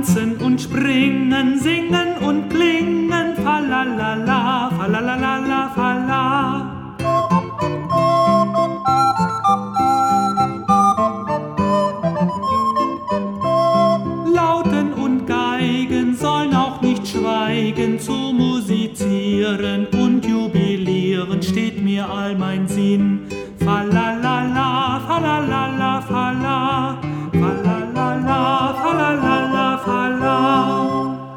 tanzen und springen, singen und klingen, falalala, falalalala, fala. Lauten und Geigen sollen auch nicht schweigen, zu musizieren und jubilieren steht mir all mein Sinn. Falalala, falalala, fala, falalala, falalala, fala.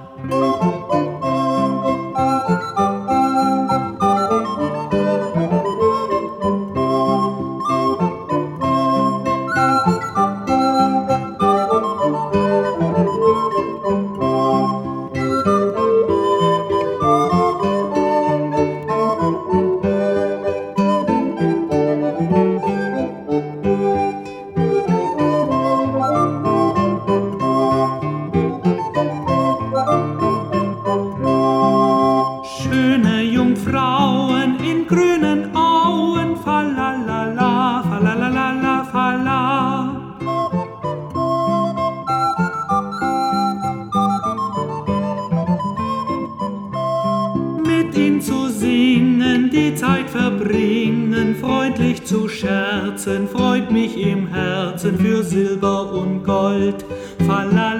Schöne Jungfrauen in grünen Auen, falalala, falalala, fala. Mit ihm zu singen, die Zeit verbringen, freundlich zu scherzen, freut mich im Herzen für Silber und Gold. Falalala.